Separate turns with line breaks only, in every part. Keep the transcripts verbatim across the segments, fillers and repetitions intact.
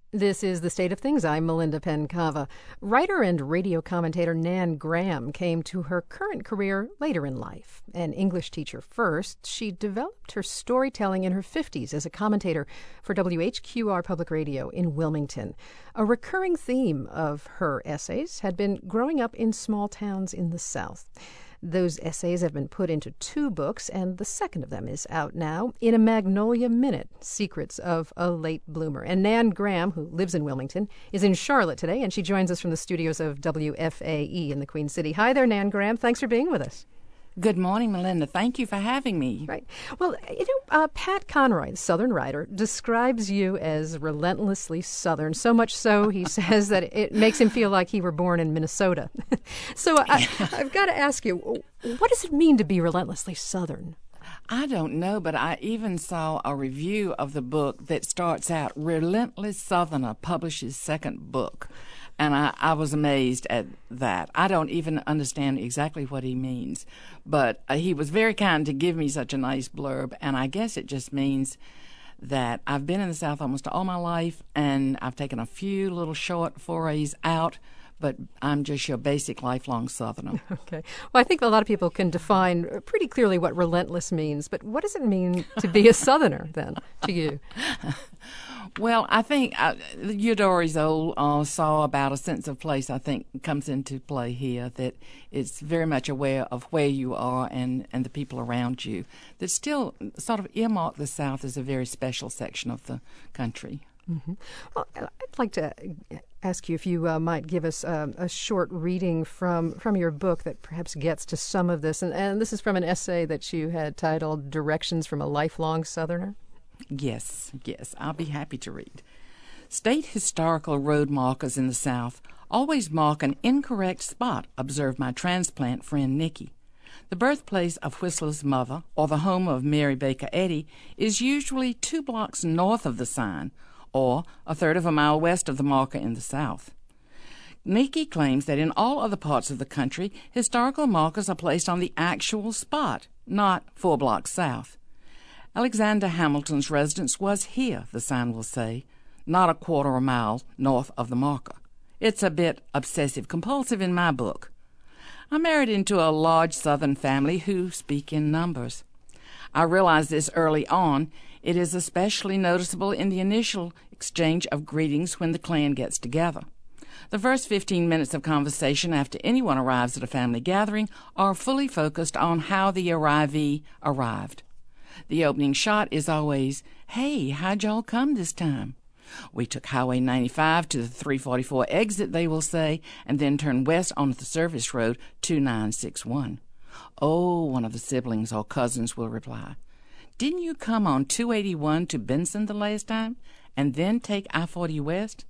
This is The State of Things. I'm Melinda Pencava. Writer and radio commentator Nan Graham came to her current career later in life. An English teacher first, she developed her storytelling in her fifties as a commentator for W H Q R Public Radio in Wilmington. A recurring theme of her essays had been growing up in small towns in the South. Those essays have been put into two books, and the second of them is out now, In a Magnolia Minute, Secrets of a Late Bloomer. And Nan Graham, who lives in Wilmington, is in Charlotte today, and she joins us from the studios of W F A E in the Queen City. Hi there, Nan Graham. Thanks for being with us.
Good morning, Melinda. Thank you for having me.
Right. Well, you know, uh, Pat Conroy, the Southern writer, describes you as relentlessly Southern, so much so he says that it makes him feel like he were born in Minnesota. so I, I've got to ask you, what does it mean to be relentlessly Southern?
I don't know, but I even saw a review of the book that starts out, Relentless Southerner publishes second book. And I, I was amazed at that. I don't even understand exactly what he means. But uh, he was very kind to give me such a nice blurb. And I guess it just means that I've been in the South almost all my life, and I've taken a few little short forays out, but I'm just your basic lifelong Southerner.
Okay. Well, I think a lot of people can define pretty clearly what relentless means. But what does it mean to be a Southerner, then, to you?
Well, I think uh, Eudore's old uh, saw about a sense of place, I think, comes into play here, that it's very much aware of where you are and, and the people around you, that still sort of earmark the South as a very special section of the country.
Mm-hmm. Well, I'd like to ask you if you uh, might give us um, a short reading from, from your book that perhaps gets to some of this. And, and this is from an essay that you had titled Directions from a Lifelong Southerner.
Yes, yes, I'll be happy to read. State historical road markers in the South always mark an incorrect spot, observed my transplant friend Nikki. The birthplace of Whistler's mother, or the home of Mary Baker Eddy, is usually two blocks north of the sign, or a third of a mile west of the marker in the South. Nikki claims that in all other parts of the country, historical markers are placed on the actual spot, not four blocks south. Alexander Hamilton's residence was here, the sign will say, not a quarter of a mile north of the marker. It's a bit obsessive-compulsive in my book. I married into a large Southern family who speak in numbers. I realized this early on. It is especially noticeable in the initial exchange of greetings when the clan gets together. The first fifteen minutes of conversation after anyone arrives at a family gathering are fully focused on how the arrivee arrived. The opening shot is always, "Hey, how'd y'all come this time?" "We took Highway ninety-five to the three forty-four exit," they will say, and then turn west onto the service road two nine six one. "Oh," one of the siblings or cousins will reply, "didn't you come on two eighty-one to Benson the last time, and then take I forty west?"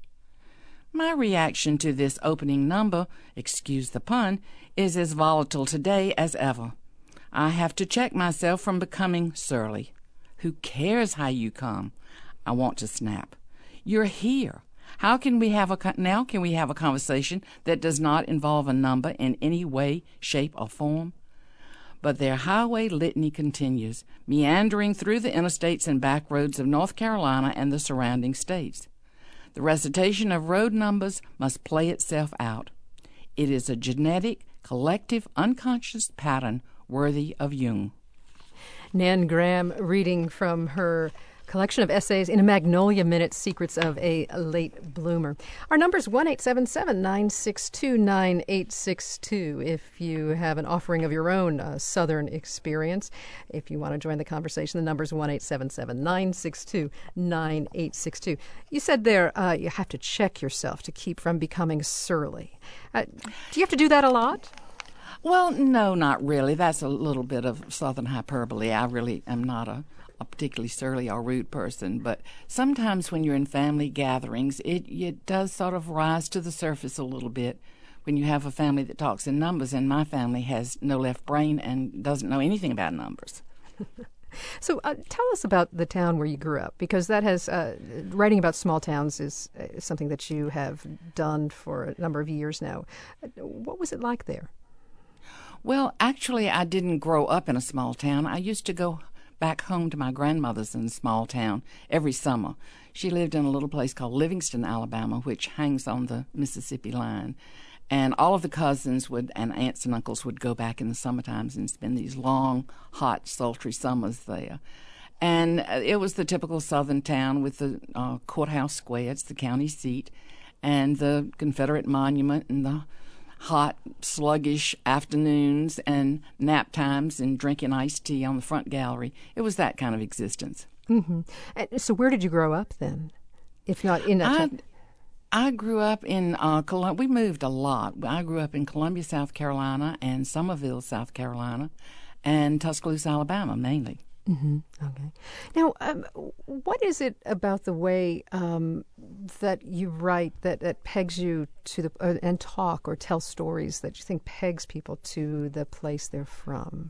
My reaction to this opening number, excuse the pun, is as volatile today as ever. I have to check myself from becoming surly. Who cares how you come? I want to snap. You're here. How can we have a now can we have a conversation that does not involve a number in any way, shape, or form? But their highway litany continues, meandering through the interstates and back roads of North Carolina and the surrounding states. The recitation of road numbers must play itself out. It is a genetic, collective, unconscious pattern worthy of Jung.
Nan Graham reading from her collection of essays In a Magnolia Minute, Secrets of a Late Bloomer. Our number is one eight seven seven, nine six two, nine eight six two if you have an offering of your own uh, Southern experience. If you want to join the conversation, the number is one eight seven seven, nine six two, nine eight six two. You said there uh, you have to check yourself to keep from becoming surly. Uh, do you have to do that a lot?
Well, no, not really. That's a little bit of Southern hyperbole. I really am not a, a particularly surly or rude person, but sometimes when you're in family gatherings, it, it does sort of rise to the surface a little bit when you have a family that talks in numbers, and my family has no left brain and doesn't know anything about numbers.
So uh, tell us about the town where you grew up, because that has uh, writing about small towns is uh, something that you have done for a number of years now. What was it like there?
Well, actually, I didn't grow up in a small town. I used to go back home to my grandmother's in a small town every summer. She lived in a little place called Livingston, Alabama, which hangs on the Mississippi line. And all of the cousins would and aunts and uncles would go back in the summer times and spend these long, hot, sultry summers there. And it was the typical southern town with the uh, courthouse square, it's the county seat, and the Confederate monument and the hot, sluggish afternoons and nap times and drinking iced tea on the front gallery. It was that kind of existence.
Mm-hmm. And so where did you grow up then, if not in that
I,
town?
I grew up in uh, Colum- we moved a lot. I grew up in Columbia, South Carolina, and Summerville, South Carolina, and Tuscaloosa, Alabama, mainly.
Mm-hmm. Okay. Now, um, what is it about the way um, that you write that, that pegs you to the uh, and talk or tell stories that you think pegs people to the place they're from?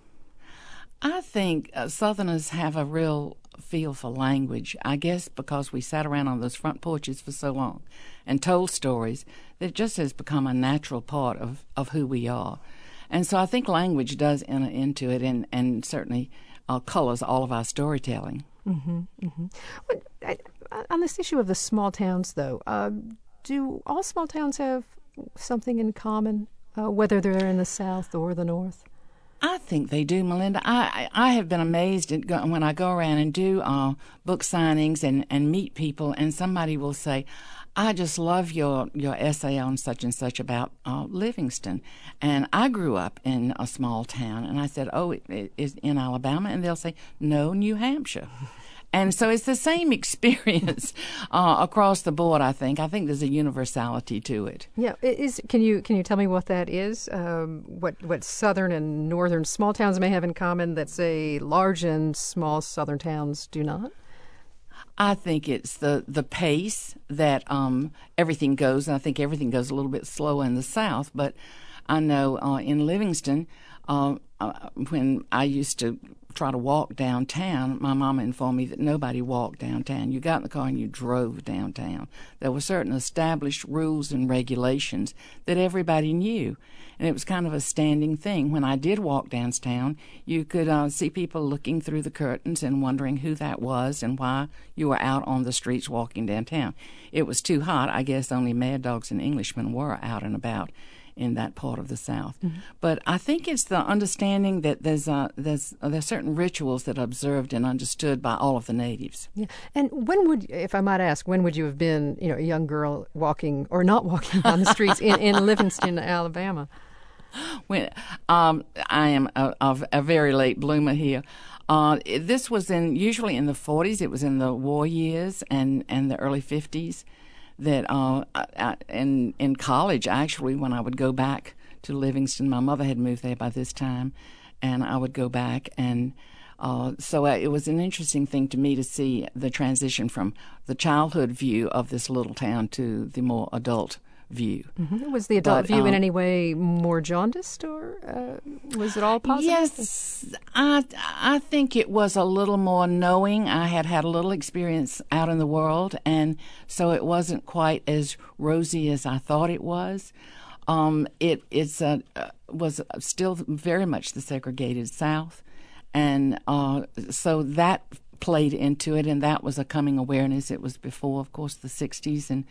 I think uh, Southerners have a real feel for language, I guess because we sat around on those front porches for so long and told stories that it just has become a natural part of, of who we are. And so I think language does enter into it and, and certainly uh, colors all of our storytelling.
Mm-hmm, mm-hmm. Well, I, on this issue of the small towns, though, uh, do all small towns have something in common, uh, whether they're in the South or the North?
I think they do, Melinda. I, I, I have been amazed at go, when I go around and do uh, book signings and, and meet people, and somebody will say, I just love your, your essay on such and such about uh, Livingston. And I grew up in a small town. And I said, oh, it, it is in Alabama? And they'll say, no, New Hampshire. And so it's the same experience uh, across the board, I think. I think there's a universality to it.
Yeah. Is, can you can you tell me what that is? Um, what, what southern and northern small towns may have in common that, say, large and small southern towns do not?
I think it's the, the pace that um, everything goes. And I think everything goes a little bit slower in the South. But I know uh, in Livingston, uh, uh, when I used to try to walk downtown, my mama informed me that nobody walked downtown. You got in the car and you drove downtown. There were certain established rules and regulations that everybody knew. And it was kind of a standing thing. When I did walk downtown, you could uh, see people looking through the curtains and wondering who that was and why you were out on the streets walking downtown. It was too hot. I guess only mad dogs and Englishmen were out and about in that part of the South. Mm-hmm. But I think it's the understanding that there's uh, there's uh, there's certain rituals that are observed and understood by all of the natives.
Yeah. And when would, if I might ask, when would you have been, you know, a young girl walking or not walking on the streets in, in Livingston, Alabama?
When um, I am a, a, a very late bloomer here. Uh, this was in usually in the forties. It was in the war years and, and the early fifties. That uh, I, in in college, actually, when I would go back to Livingston, my mother had moved there by this time, and I would go back, and uh, so I, it was an interesting thing to me to see the transition from the childhood view of this little town to the more adult view.
Mm-hmm. Was the adult
but,
view
um,
in any way more jaundiced, or uh, was it all positive?
Yes, I, I think it was a little more knowing. I had had a little experience out in the world, and so it wasn't quite as rosy as I thought it was. Um, it it's a, uh, was still very much the segregated South, and uh, so that played into it, and that was a coming awareness. It was before, of course, the sixties, and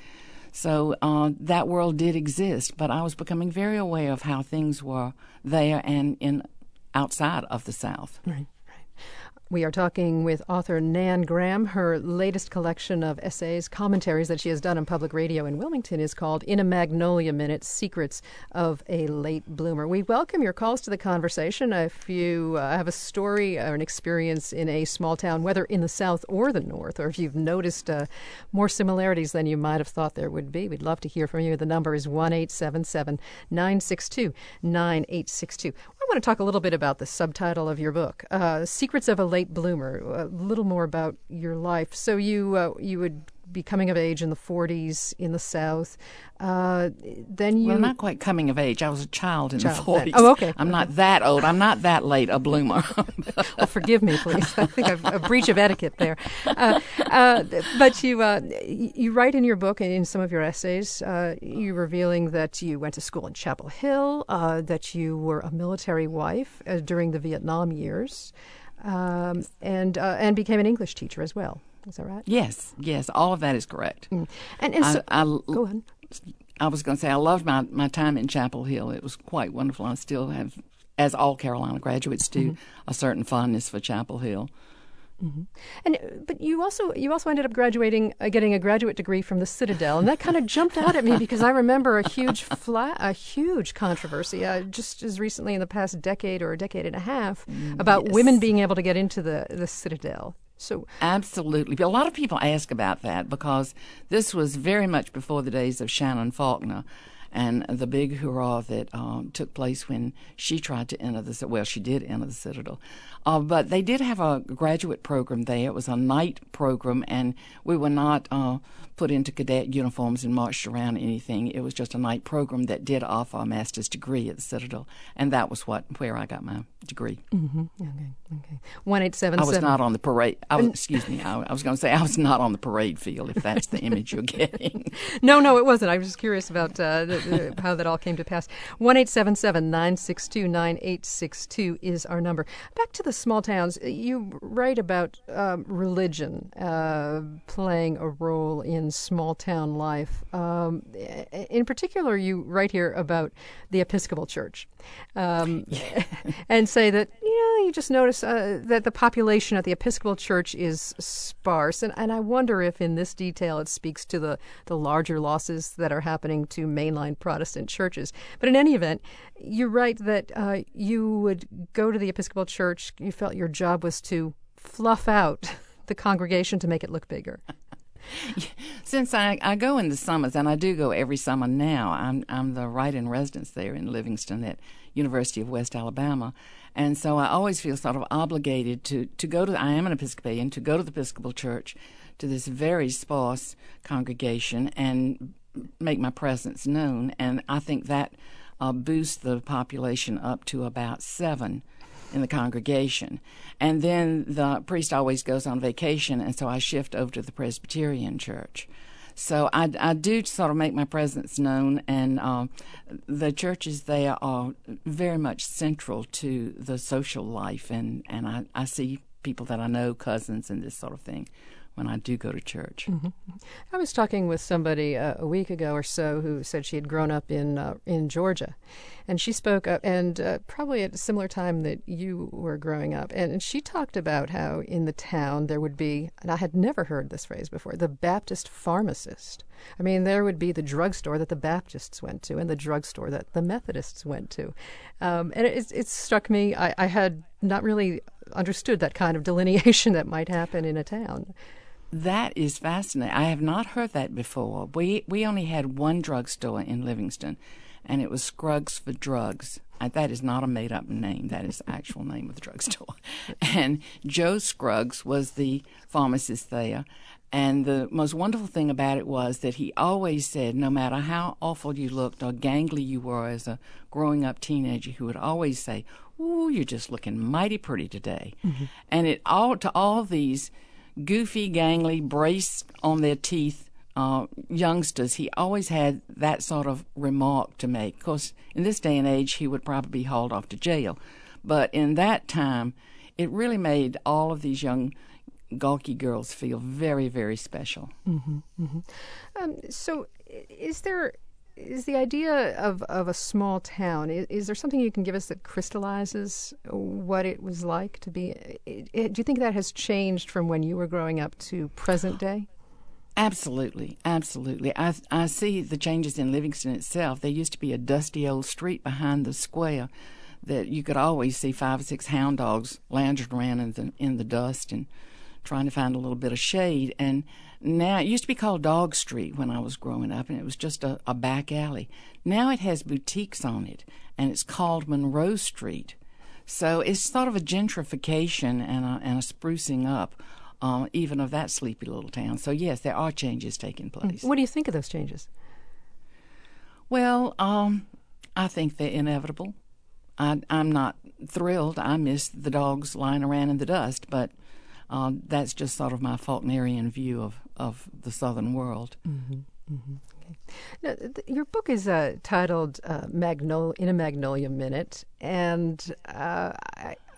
so uh, that world did exist, but I was becoming very aware of how things were there and in outside of the South.
Right, right. We are talking with author Nan Graham. Her latest collection of essays, commentaries that she has done on public radio in Wilmington is called In a Magnolia Minute, Secrets of a Late Bloomer. We welcome your calls to the conversation. If you uh, have a story or an experience in a small town, whether in the South or the North, or if you've noticed uh, more similarities than you might have thought there would be, we'd love to hear from you. The number is one eight seven seven, nine six two, nine eight six two. I want to talk a little bit about the subtitle of your book, uh, Secrets of a Late Bloomer, a little more about your life. So you uh, you would be coming of age in the forties in the South. Uh, then you...
Well, not quite coming of age. I was a child in
child
the forties.
Then. Oh, okay.
I'm not that old. I'm not that late a bloomer.
Well, forgive me, please. I think I've a breach of etiquette there. Uh, uh, but you uh, you write in your book and in some of your essays, uh, you revealing that you went to school in Chapel Hill, uh, that you were a military wife uh, during the Vietnam years, um, and uh, and became an English teacher as well. Is that right?
Yes, yes, all of that is correct.
Mm. And, and so,
I, I,
go ahead.
I was going to say I loved my, my time in Chapel Hill. It was quite wonderful. I still have, as all Carolina graduates do, mm-hmm. a certain fondness for Chapel Hill.
Mm-hmm. And but you also you also ended up graduating, uh, getting a graduate degree from the Citadel, and that kind of jumped out at me because I remember a huge fla- a huge controversy uh, just as recently in the past decade or a decade and a half about
yes.
women being able to get into the, the Citadel. So
absolutely, a lot of people ask about that because this was very much before the days of Shannon Faulkner. And the big hurrah that uh, took place when she tried to enter the, well, she did enter the Citadel. Uh, but they did have a graduate program there. It was a night program, and we were not uh, put into cadet uniforms and marched around anything. It was just a night program that did offer a master's degree at the Citadel, and that was what where I got my degree.
Mm-hmm. Okay, okay. one eight seven seven.
I was not on the parade. I was, excuse me. I, I was going to say I was not on the parade field, if that's the image you're getting.
No, no, it wasn't. I was just curious about uh, the, the, how that all came to pass. one eight seven seven, nine six two, nine eight six two is our number. Back to the small towns. You write about um, religion uh, playing a role in small town life. Um, in particular, you write here about the Episcopal Church, um, and say that you know you just notice uh, that the population at the Episcopal Church is sparse, and, and I wonder if in this detail it speaks to the the larger losses that are happening to mainline Protestant churches. But in any event, you write that uh, you would go to the Episcopal Church. You felt your job was to fluff out the congregation to make it look bigger.
Since I, I go in the summers, and I do go every summer now, I'm I'm the write-in residence there in Livingston at University of West Alabama, and so I always feel sort of obligated to, to go to, I am an Episcopalian, to go to the Episcopal Church, to this very sparse congregation, and make my presence known, and I think that uh, boosts the population up to about seven in the congregation. And then the priest always goes on vacation, and so I shift over to the Presbyterian Church. So I, I do sort of make my presence known, and uh, the churches there are very much central to the social life, and, and I, I see people that I know, cousins, and this sort of thing, when I do go to church.
Mm-hmm. I was talking with somebody uh, a week ago or so who said she had grown up in uh, in Georgia, and she spoke up, and uh, probably at a similar time that you were growing up, and, and she talked about how in the town there would be, and I had never heard this phrase before, the Baptist pharmacist. I mean, there would be the drugstore that the Baptists went to and the drugstore that the Methodists went to. Um, and it, it struck me, I, I had not really understood that kind of delineation that might happen in a town.
That is fascinating. I have not heard that before. We we only had one drugstore in Livingston, and it was Scruggs for Drugs. Uh, that is not a made-up name. That is the actual name of the drugstore. And Joe Scruggs was the pharmacist there. And the most wonderful thing about it was that he always said, no matter how awful you looked or gangly you were as a growing-up teenager, he would always say, "Ooh, you're just looking mighty pretty today." Mm-hmm. And it all to all these goofy, gangly, brace on their teeth uh, youngsters, he always had that sort of remark to make. Of course, in this day and age, he would probably be hauled off to jail. But in that time, it really made all of these young gawky girls feel very, very special.
Mm-hmm, mm-hmm. Um, so is there... Is the idea of, of a small town, is, is there something you can give us that crystallizes what it was like to be? It, it, do you think that has changed from when you were growing up to present day?
Absolutely, absolutely. I, I see the changes in Livingston itself. There used to be a dusty old street behind the square that you could always see five or six hound dogs lounging around in the, in the dust and trying to find a little bit of shade. And now, it used to be called Dog Street when I was growing up, and it was just a, a back alley. Now it has boutiques on it, and it's called Monroe Street. So it's sort of a gentrification and a, and a sprucing up, uh, even of that sleepy little town. So yes, there are changes taking place.
What do you think of those changes?
Well, um, I think they're inevitable. I, I'm not thrilled. I miss the dogs lying around in the dust, but Uh, that's just sort of my Faulknerian view of, of the Southern world.
Mm-hmm, mm-hmm. Okay. Now, th- your book is uh, titled uh, Magnol- In a Magnolia Minute, and uh, I, I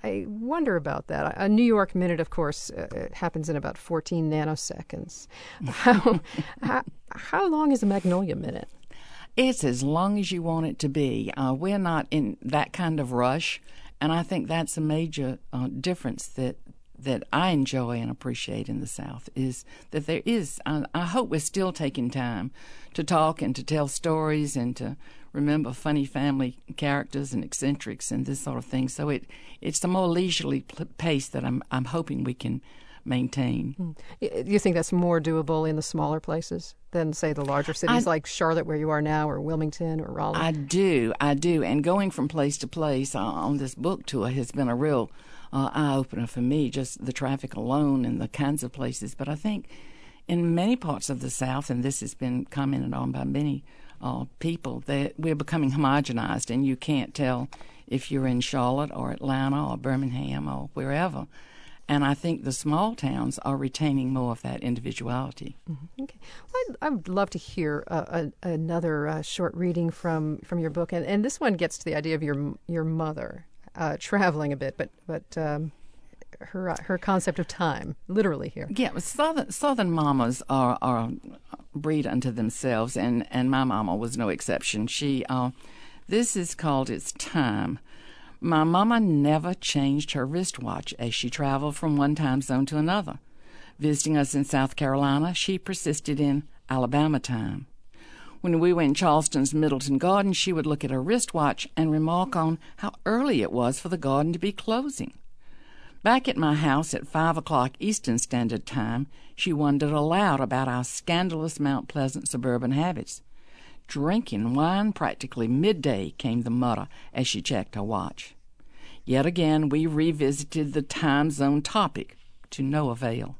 I wonder about that. A New York minute, of course, uh, happens in about fourteen nanoseconds. How, how, how long is a Magnolia minute?
It's as long as you want it to be. Uh, we're not in that kind of rush, and I think that's a major uh, difference that that I enjoy and appreciate in the South, is that there is, I, I hope we're still taking time to talk and to tell stories and to remember funny family characters and eccentrics and this sort of thing. So it it's a more leisurely pace that I'm I'm hoping we can maintain.
Mm. Do you think that's more doable in the smaller places than, say, the larger cities I, like Charlotte, where you are now, or Wilmington, or Raleigh?
I do, I do. And going from place to place uh, on this book tour has been a real uh, eye-opener for me, just the traffic alone and the kinds of places. But I think in many parts of the South, and this has been commented on by many uh, people, that we're becoming homogenized, and you can't tell if you're in Charlotte or Atlanta or Birmingham or wherever. And I think the small towns are retaining more of that individuality.
Mm-hmm. Okay. Well, I'd, I would love to hear uh, a, another uh, short reading from, from your book, and, and this one gets to the idea of your your mother uh, traveling a bit, but but um, her uh, her concept of time, literally here.
Yeah, southern southern mamas are are a breed unto themselves, and, and my mama was no exception. She uh, this is called It's Time. My mama never changed her wristwatch as she traveled from one time zone to another. Visiting us in South Carolina, she persisted in Alabama time. When we were in Charleston's Middleton Garden, she would look at her wristwatch and remark on how early it was for the garden to be closing. Back at my house at five o'clock Eastern Standard Time, she wondered aloud about our scandalous Mount Pleasant suburban habits. Drinking wine practically midday, came the mutter as she checked her watch. Yet again we revisited the time zone topic, to no avail.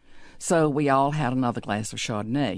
So we all had another glass of Chardonnay.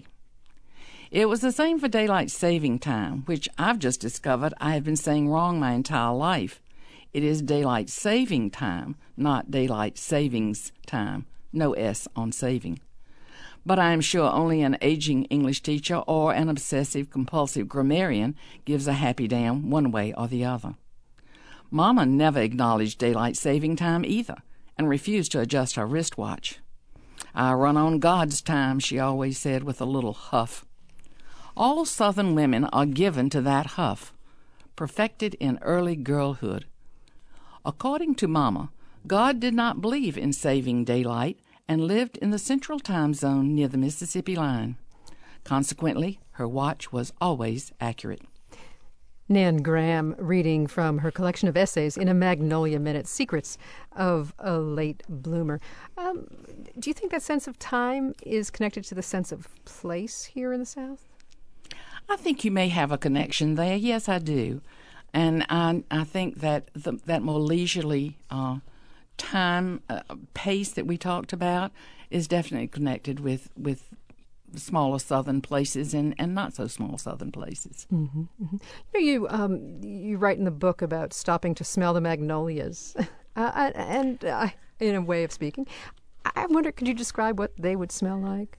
It was the same for daylight saving time, which I've just discovered I have been saying wrong my entire life. It is daylight saving time, not daylight savings time. No S on saving. But I am sure only an aging English teacher or an obsessive-compulsive grammarian gives a happy damn one way or the other. Mama never acknowledged daylight saving time either, and refused to adjust her wristwatch. I run on God's time, she always said with a little huff. All Southern women are given to that huff, perfected in early girlhood. According to Mama, God did not believe in saving daylight, and lived in the central time zone near the Mississippi line. Consequently, her watch was always accurate.
Nan Graham reading from her collection of essays in a Magnolia Minute, Secrets of a Late Bloomer. Um, do you think that sense of time is connected to the sense of place here in the South?
I think you may have a connection there. Yes, I do. And I, I think that the, that more leisurely uh, time uh, pace that we talked about is definitely connected with with smaller southern places and, and not so small southern places.
Mm-hmm, mm-hmm. You know, you um, you write in the book about stopping to smell the magnolias, uh, and uh, in a way of speaking, I wonder, could you describe what they would smell like?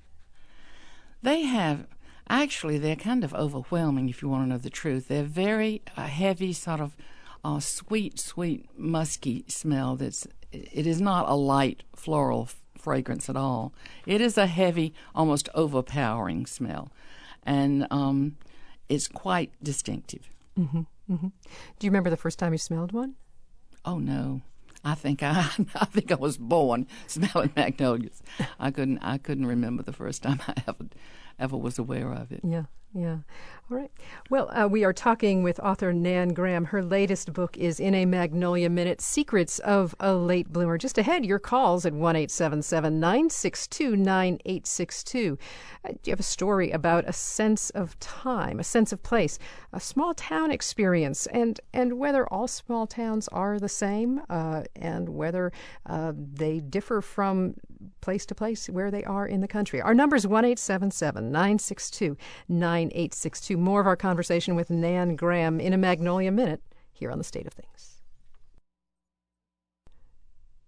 They have actually they're kind of overwhelming. If you want to know the truth, they're very uh, heavy, sort of uh, sweet, sweet, musky smell. That's It is not a light floral f- fragrance at all. It is a heavy, almost overpowering smell, and um, it's quite distinctive.
Mm-hmm, mm-hmm. Do you remember the first time you smelled one?
Oh no, I think I I think I was born smelling magnolias. I couldn't I couldn't remember the first time I ever ever was aware of it.
Yeah. Yeah. All right. Well, uh, we are talking with author Nan Graham. Her latest book is In a Magnolia Minute, Secrets of a Late Bloomer. Just ahead, your calls at one eight seven seven, nine six two, nine eight six two. Uh, do you have a story about a sense of time, a sense of place, a small town experience, and, and whether all small towns are the same, uh, and whether uh, they differ from place to place where they are in the country? Our number is one eight seven seven, nine six two, nine eight six two. More of our conversation with Nan Graham in a Magnolia Minute here on The State of Things.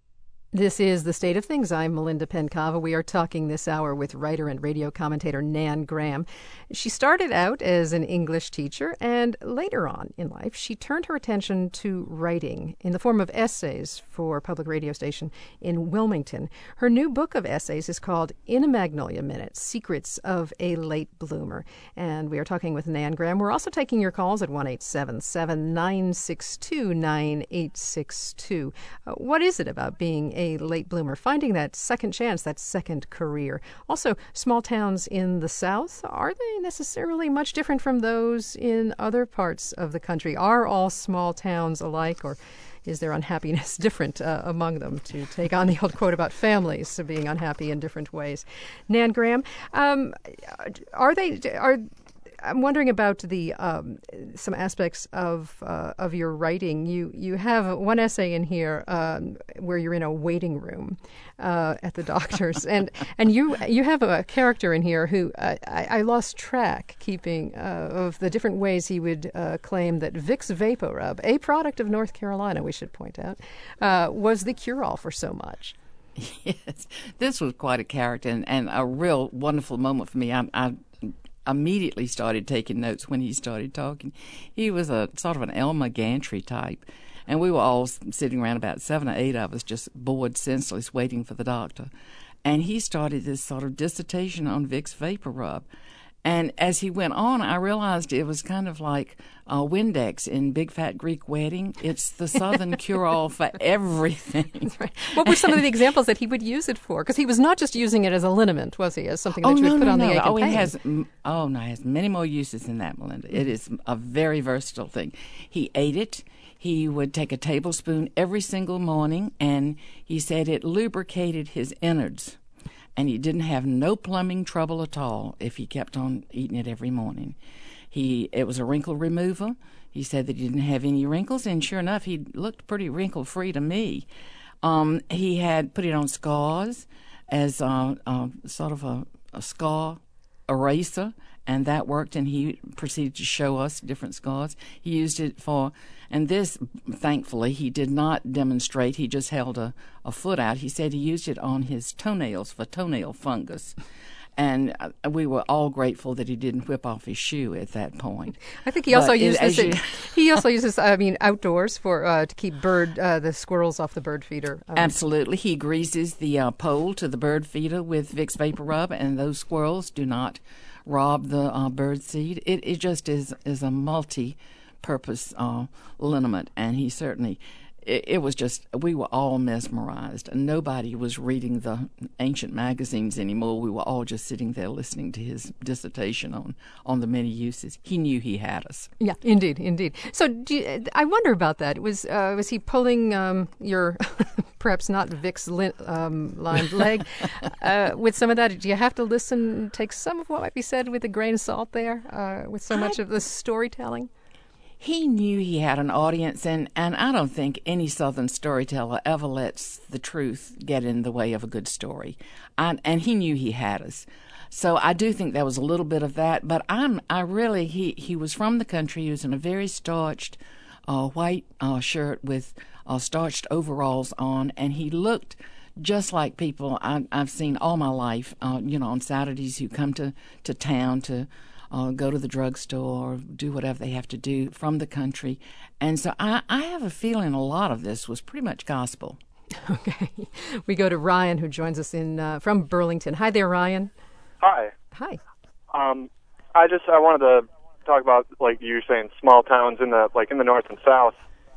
This is The State of Things. I'm Melinda Pencava. We are talking this hour with writer and radio commentator Nan Graham. She started out as an English teacher, and later on in life, she turned her attention to writing in the form of essays for a public radio station in Wilmington. Her new book of essays is called In a Magnolia Minute, Secrets of a Late Bloomer. And we are talking with Nan Graham. We're also taking your calls at one eight seven seven, nine six two, nine eight six two. Uh, what is it about being a late bloomer, finding that second chance, that second career? Also, small towns in the South, are they necessarily much different from those in other parts of the country? Are all small towns alike, or is there unhappiness different uh, among them, to take on the old quote about families being unhappy in different ways? Nan Graham, um, are they... are I'm wondering about the um, some aspects of uh, of your writing. You you have one essay in here um, where you're in a waiting room uh, at the doctor's, and and you you have a character in here who uh, I, I lost track keeping uh, of the different ways he would uh, claim that Vicks VapoRub, a product of North Carolina, we should point out, uh, was the cure-all for so much.
Yes, this was quite a character and, and a real wonderful moment for me. I, I immediately started taking notes when he started talking. He was a sort of an Elmer Gantry type, and we were all sitting around, about seven or eight of us, just bored senseless, waiting for the doctor. And he started this sort of dissertation on Vicks VapoRub. And as he went on, I realized it was kind of like uh, Windex in Big Fat Greek Wedding. It's the Southern cure-all for everything.
Right. What were some of the examples that he would use it for? Because he was not just using it as a liniment, was he? As something that
oh,
you
no,
would put
no,
on
no.
the ache
oh,
and pain.
It has, oh, no, it has many more uses than that, Melinda. Mm-hmm. It is a very versatile thing. He ate it. He would take a tablespoon every single morning, and he said it lubricated his innards. And he didn't have no plumbing trouble at all if he kept on eating it every morning. He it was a wrinkle remover. He said that he didn't have any wrinkles, and sure enough, he looked pretty wrinkle-free to me. Um, he had put it on scars as uh, uh, sort of a, a scar eraser, and that worked, and he proceeded to show us different scars. He used it for, and this, thankfully, he did not demonstrate. He just held a, a foot out. He said he used it on his toenails for toenail fungus. And we were all grateful that he didn't whip off his shoe at that point.
I think he also
but
used
it,
this.
you,
he also uses, I mean, outdoors for uh, to keep bird uh, the squirrels off the bird feeder. Um,
absolutely, he greases the uh, pole to the bird feeder with Vicks VapoRub, and those squirrels do not rob the uh, bird seed. It it just is is a multi-purpose uh, liniment, and he certainly. It, it was just, we were all mesmerized, and nobody was reading the ancient magazines anymore. We were all just sitting there listening to his dissertation on, on the many uses. He knew he had us.
Yeah, indeed, indeed. So do you, I wonder about that. Was uh, was he pulling um, your, perhaps not Vicks lin, um, lined leg, uh, with some of that? Do you have to listen, take some of what might be said with a grain of salt there, uh, with so much I, of the storytelling?
He knew he had an audience, and, and I don't think any Southern storyteller ever lets the truth get in the way of a good story. I, and he knew he had us. So I do think there was a little bit of that, but I'm, I really, he, he was from the country. He was in a very starched uh, white uh, shirt with uh, starched overalls on, and he looked just like people I, I've seen all my life, uh, you know, on Saturdays who come to, to town to Uh, go to the drugstore or do whatever they have to do from the country. And so I, I have a feeling a lot of this was pretty much gospel.
Okay. We go to Ryan, who joins us in uh, from Burlington. Hi there, Ryan.
Hi.
Hi.
Um, I just I wanted to talk about, like you were saying, small towns in the like in the north and south.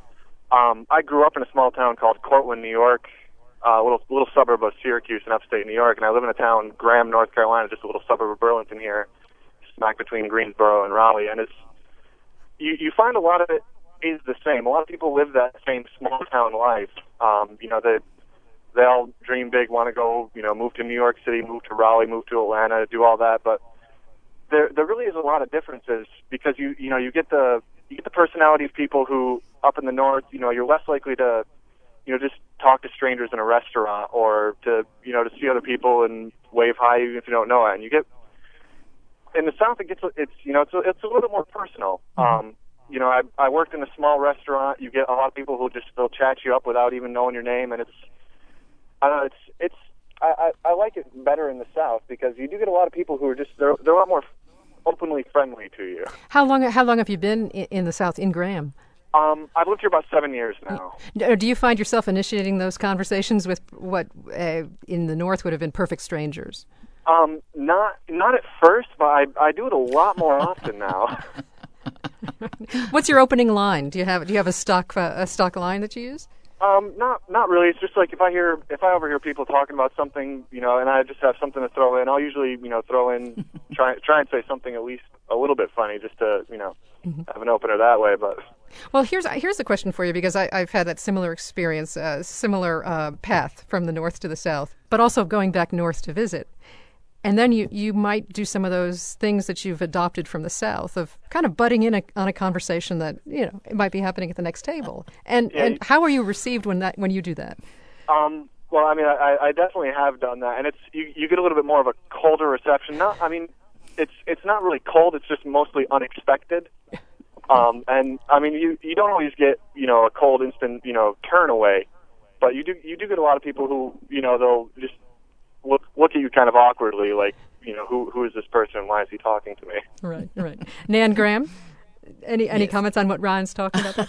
Um, I grew up in a small town called Cortland, New York, a uh, little little suburb of Syracuse in upstate New York, and I live in a town, Graham, North Carolina, just a little suburb of Burlington here, smack between Greensboro and Raleigh, and it's you, you find a lot of it is the same. A lot of people live that same small town life. Um, you know, they they all dream big, want to go, you know, move to New York City, move to Raleigh, move to Atlanta, do all that. But there there really is a lot of differences because you you know you get the you get the personality of people who up in the north, you know, you're less likely to you know just talk to strangers in a restaurant or to you know to see other people and wave hi even if you don't know it. And you get in the South, it gets it's you know it's a, it's a little bit more personal. Um, you know, I I worked in a small restaurant. You get a lot of people who just they'll chat you up without even knowing your name, and it's I don't know, it's it's I, I, I like it better in the South because you do get a lot of people who are just they're they're a lot more openly friendly to you.
How long how long have you been in, in the South, in Graham?
Um, I've lived here about seven years now.
Do you find yourself initiating those conversations with what uh, in the North would have been perfect strangers?
Um, not not at first, but I I do it a lot more often now.
What's your opening line? Do you have do you have a stock uh, a stock line that you use?
Um, not not really. It's just like if I hear if I overhear people talking about something, you know, and I just have something to throw in, I'll usually, you know, throw in try try and say something at least a little bit funny, just to, you know, mm-hmm. have an opener that way. But
well, here's here's a question for you, because I, I've had that similar experience, uh, similar uh, path from the North to the South, but also going back north to visit. And then you, you might do some of those things that you've adopted from the South of kind of butting in a, on a conversation that, you know, it might be happening at the next table. And
yeah,
and how are you received when that when you do that?
Um, well, I mean, I, I definitely have done that, and it's you, you get a little bit more of a colder reception. Not, I mean, it's it's not really cold. It's just mostly unexpected. Um, and I mean, you you don't always get, you know, a cold instant, you know, turn away, but you do you do get a lot of people who, you know, they'll just look look at you kind of awkwardly, like, you know, who who is this person? Why is he talking to me?
Right, right. Nan Graham, any any
yes.
comments on what Ryan's talking about?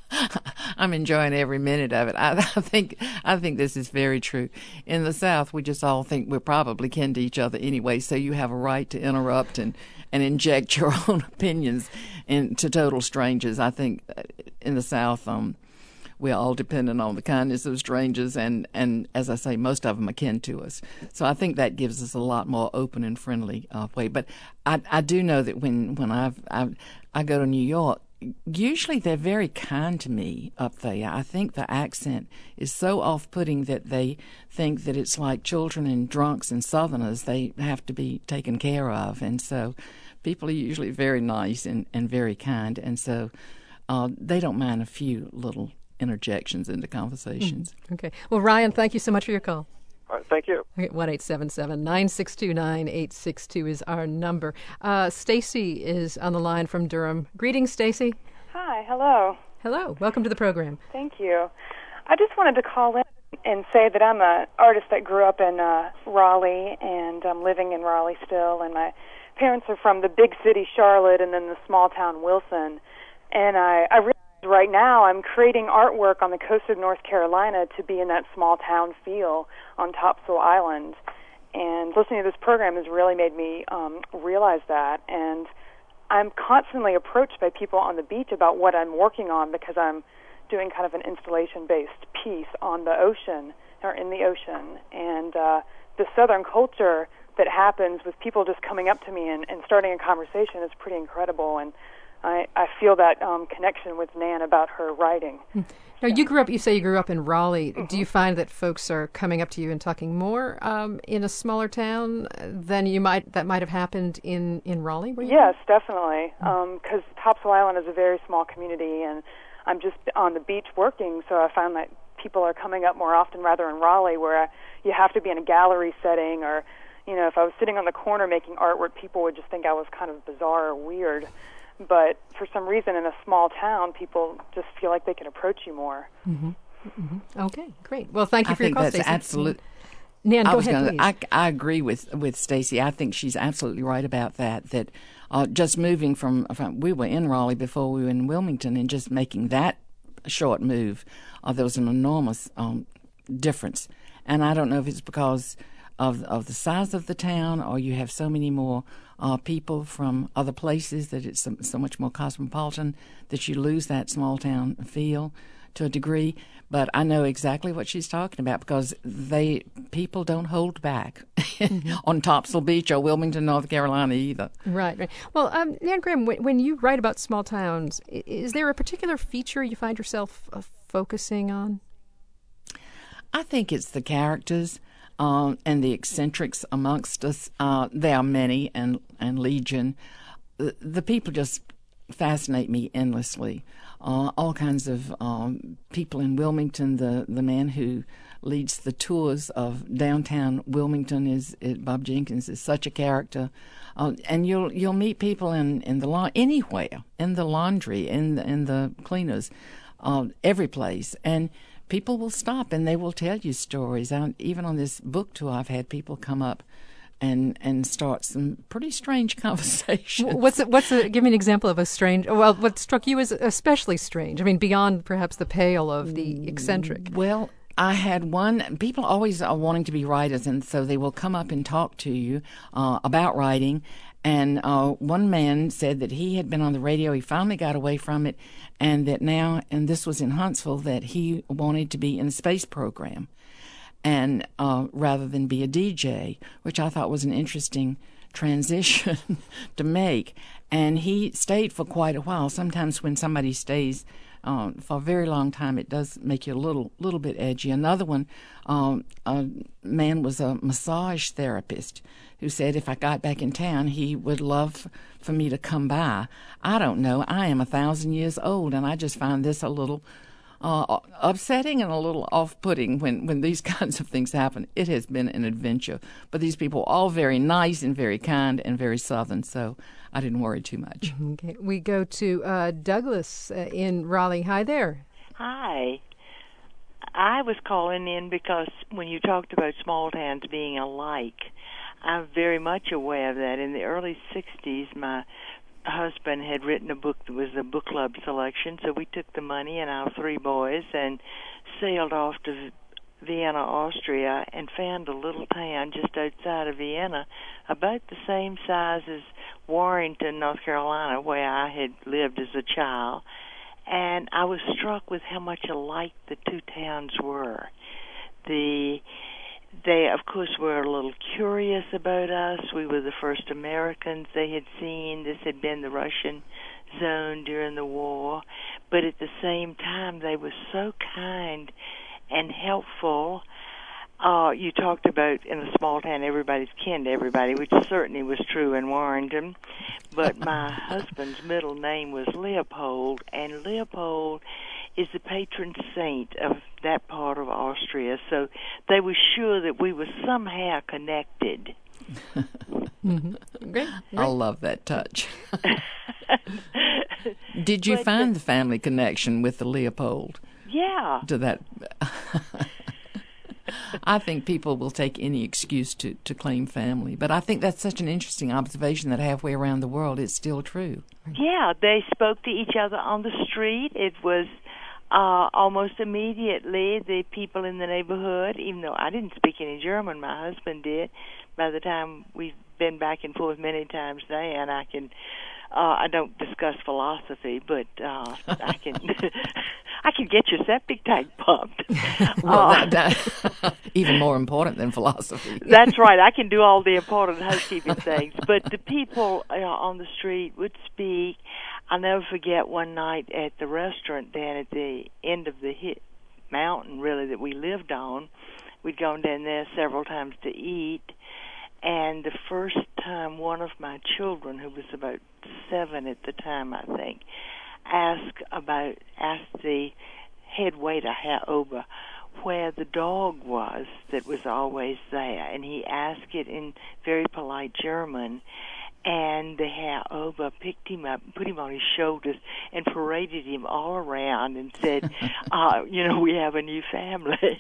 I'm enjoying every minute of it. I, I think I think this is very true. In the South, we just all think we're probably kin to each other anyway, so you have a right to interrupt and, and inject your own opinions into total strangers. I think in the South, um, we're all dependent on the kindness of strangers, and, and as I say, most of them are kin to us. So I think that gives us a lot more open and friendly uh, way. But I, I do know that when, when I've, I I go to New York, usually they're very kind to me up there. I think the accent is so off-putting that they think that it's like children and drunks and Southerners. They have to be taken care of. And so people are usually very nice and, and very kind. And so uh, they don't mind a few little interjections into conversations.
Mm-hmm. Okay. Well, Ryan, thank you so much for your call.
All right, thank you.
Okay, one eight seven seven, nine six two, nine eight six two is our number. Uh, Stacy is on the line from Durham. Greetings, Stacy.
Hi, hello.
Hello. Welcome to the program.
Thank you. I just wanted to call in and say that I'm an artist that grew up in uh, Raleigh, and I'm living in Raleigh still, and my parents are from the big city Charlotte and then the small town Wilson. And I, I realize right now I'm creating artwork on the coast of North Carolina to be in that small town feel on Topsail Island. And listening to this program has really made me um, realize that. And I'm constantly approached by people on the beach about what I'm working on, because I'm doing kind of an installation-based piece on the ocean, or in the ocean. And uh, the Southern culture that happens with people just coming up to me and, and starting a conversation is pretty incredible. And I, I feel that um, connection with Nan about her writing.
Now, you grew up, you say you grew up in Raleigh. Mm-hmm. Do you find that folks are coming up to you and talking more um, in a smaller town than you might, that might have happened in, in Raleigh?
Yes, definitely. Because mm-hmm. um, Topsail Island is a very small community, and I'm just on the beach working, so I find that people are coming up more often rather in Raleigh, where I, you have to be in a gallery setting, or, you know, if I was sitting on the corner making artwork, people would just think I was kind of bizarre or weird. But for some reason, in a small town, people just feel like they can approach you more.
Mm-hmm. Mm-hmm. Okay, great. Well, thank you
I
for your call, Stacey.
I think that's absolute.
Nan,
I
go
was
ahead,
gonna,
please.
I, I agree with with Stacey. I think she's absolutely right about that. That uh, just moving from, from we were in Raleigh before we were in Wilmington, and just making that short move, uh, there was an enormous um, difference. And I don't know if it's because of of the size of the town, or you have so many more uh, people from other places that it's so, so much more cosmopolitan that you lose that small town feel to a degree. But I know exactly what she's talking about, because they people don't hold back mm-hmm. on Topsail Beach or Wilmington, North Carolina either.
Right, right. Well, um, Nan Graham, when, when you write about small towns, is there a particular feature you find yourself uh, focusing on?
I think it's the characters. Um, and the eccentrics amongst us. Uh, there are many, and, and legion. The, the people just fascinate me endlessly. Uh, all kinds of um, people in Wilmington. The, the man who leads the tours of downtown Wilmington is, is Bob Jenkins is such a character. Uh, and you'll you'll meet people in, in the la- anywhere, in the laundry, in the, in the cleaners, uh, every place. And people will stop and they will tell you stories. I, even on this book tour, I've had people come up and and start some pretty strange conversations.
What's a, what's a, give me an example of a strange? Well, what struck you as especially strange? I mean, beyond perhaps the pale of the eccentric.
Well, I had one. People always are wanting to be writers, and so they will come up and talk to you uh, about writing. And uh, one man said that he had been on the radio. He finally got away from it, and that now, and this was in Huntsville, that he wanted to be in a space program. And uh, rather than be a D J, which I thought was an interesting transition to make. And he stayed for quite a while. Sometimes when somebody stays um, for a very long time, it does make you a little little bit edgy. Another one, um, a man was a massage therapist who said if I got back in town, he would love for me to come by. I don't know. I am a thousand years old, and I just find this a little Uh, upsetting and a little off-putting when, when these kinds of things happen. It has been an adventure. But these people are all very nice and very kind and very Southern, so I didn't worry too much.
Okay. We go to uh, Douglas uh, in Raleigh. Hi there.
Hi. I was calling in because when you talked about small towns being alike, I'm very much aware of that. In the early sixties, my husband had written a book that was a book club selection, so we took the money and our three boys and sailed off to Vienna, Austria, and found a little town just outside of Vienna about the same size as Warrenton, North Carolina, where I had lived as a child. And I was struck with how much alike the two towns were. The They, of course, were a little curious about us. We were the first Americans they had seen. This had been the Russian zone during the war. But at the same time, they were so kind and helpful. Uh, you talked about in a small town, everybody's kin to everybody, which certainly was true in Warrenton. But my husband's middle name was Leopold, and Leopold is the patron saint of that part of Austria. So they were sure that we were somehow connected.
Mm-hmm. Great, great.
I love that touch. Did you
but
find
the,
the family connection with the Leopold?
Yeah.
To that, I think people will take any excuse to, to claim family. But I think that's such an interesting observation that halfway around the world it's still true.
Yeah, they spoke to each other on the street. It was uh, almost immediately the people in the neighborhood, even though I didn't speak any German, my husband did. By the time we've been back and forth many times now, and I can, uh, I don't discuss philosophy, but uh, I can, I can get your septic tank pumped.
Well,
uh,
that, that, even more important than philosophy.
That's right. I can do all the important housekeeping things. But the people uh, on the street would speak. I'll never forget one night at the restaurant down at the end of the hit mountain, really, that we lived on. We'd gone down there several times to eat. And the first time one of my children, who was about seven at the time, I think, asked about asked the head waiter, Herr Ober, where the dog was that was always there. And he asked it in very polite German. And the Herr Ober picked him up, put him on his shoulders, and paraded him all around and said, uh, you know, we have a new family.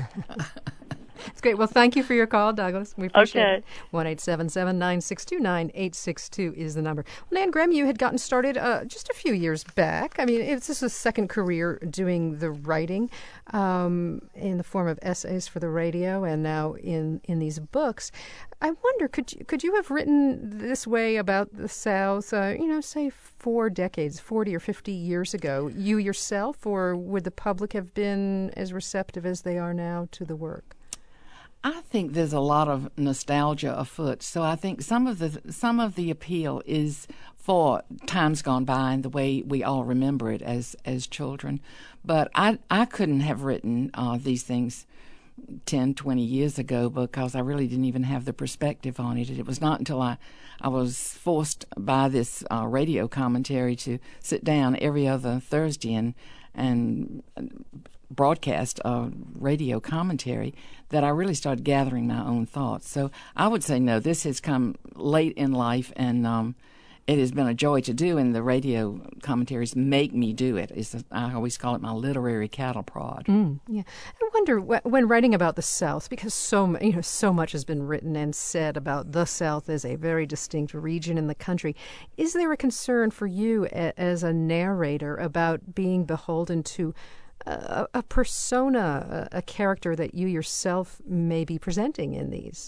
It's great. Well, thank you for your call, Douglas. We appreciate
okay.
it. one eight seven seven, nine six two, nine eight six two is the number. Well, Nan Graham, you had gotten started uh, just a few years back. I mean, it's this is a second career doing the writing um, in the form of essays for the radio and now in, in these books. I wonder, could you, could you have written this way about the South, uh, you know, say four decades, forty or fifty years ago, you yourself, or would the public have been as receptive as they are now to the work?
I think there's a lot of nostalgia afoot. So I think some of the some of the appeal is for times gone by and the way we all remember it as as children. But I I couldn't have written uh, these things ten, twenty years ago because I really didn't even have the perspective on it. It was not until I, I was forced by this uh, radio commentary to sit down every other Thursday and and broadcast uh, radio commentary that I really started gathering my own thoughts. So I would say no, this has come late in life, and um, it has been a joy to do, and the radio commentaries make me do it. It's a, I always call it my literary cattle prod.
Mm, yeah, I wonder when writing about the South, because so you know so much has been written and said about the South as a very distinct region in the country. Is there a concern for you a, as a narrator about being beholden to a, a persona, a, a character that you yourself may be presenting in these?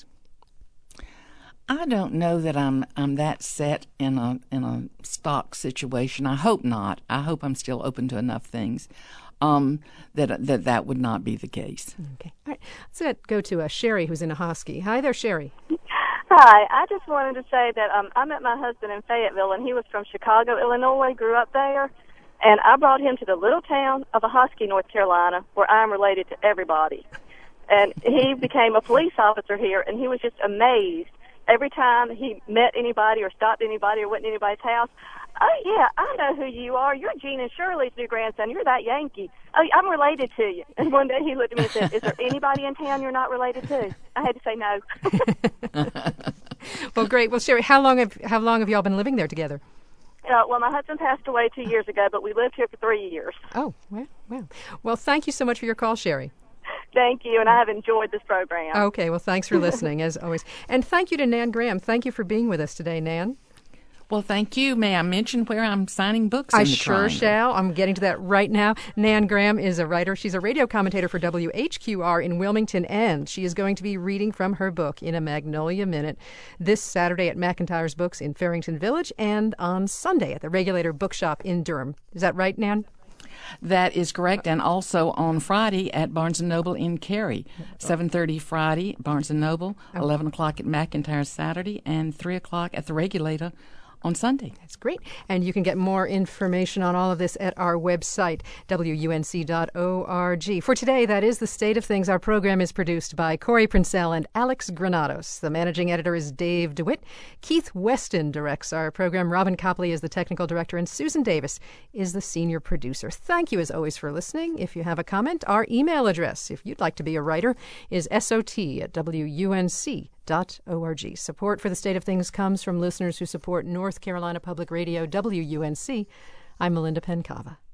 I don't know that I'm I'm that set in a in a stock situation. I hope not. I hope I'm still open to enough things um, that that that would not be the case.
Okay. All right. Let's go to uh, Sherry, who's in Ahoskie. Hi there, Sherry.
Hi. I just wanted to say that um, I met my husband in Fayetteville, and he was from Chicago, Illinois, grew up there. And I brought him to the little town of Ahoskie, North Carolina, where I'm related to everybody. And he became a police officer here, and he was just amazed. Every time he met anybody or stopped anybody or went to anybody's house, oh, yeah, I know who you are. You're Gene and Shirley's new grandson. You're that Yankee. Oh, I'm related to you. And one day he looked at me and said, is there anybody in town you're not related to? I had to say no.
Well, great. Well, Sherry, how long have how long have y'all been living there together?
Uh, well, my husband passed away two years ago, but we lived here for three years.
Oh, well, well. Well, thank you so much for your call, Sherry.
Thank you, and I have enjoyed this program.
Okay, well, thanks for listening, as always. And thank you to Nan Graham. Thank you for being with us today, Nan.
Well, thank you. May I mention where I'm signing books
I
in the
sure
Triangle?
shall. I'm getting to that right now. Nan Graham is a writer. She's a radio commentator for W H Q R in Wilmington, and she is going to be reading from her book, In a Magnolia Minute, this Saturday at McIntyre's Books in Farrington Village and on Sunday at the Regulator Bookshop in Durham. Is that right, Nan?
That is correct, and also on Friday at Barnes and Noble in Cary, seven thirty Friday, Barnes and Noble, eleven o'clock at McIntyre Saturday, and three o'clock at the Regulator on Sunday.
That's great. And you can get more information on all of this at our website, W U N C dot org. For today, that is the state of things. Our program is produced by Corey Princell and Alex Granados. The managing editor is Dave DeWitt. Keith Weston directs our program. Robin Copley is the technical director, and Susan Davis is the senior producer. Thank you, as always, for listening. If you have a comment, our email address, if you'd like to be a writer, is S O T at W U N C dot org. Support for the state of things comes from listeners who support North Carolina Public Radio, W U N C. I'm Melinda Pencava.